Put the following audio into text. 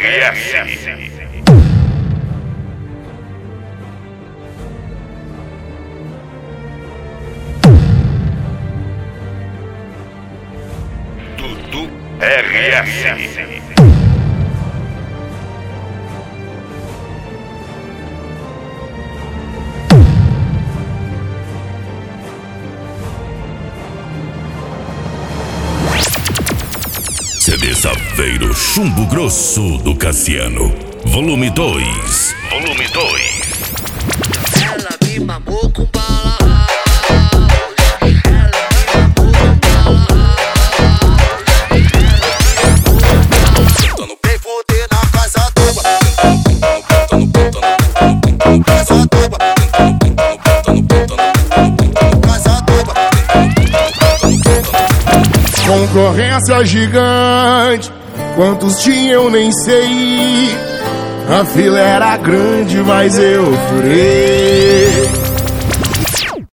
RS. Dudu RS. CD Saveiro Chumbo Grosso do Cassiano, volume 2. Ela me mamou com bala house. Ela me mamou com bala house. Vem foder na casa tua. Casa tua. Casa tua. Concorrência gigante, quantos tinha eu nem sei. A fila era grande, mas eu furei.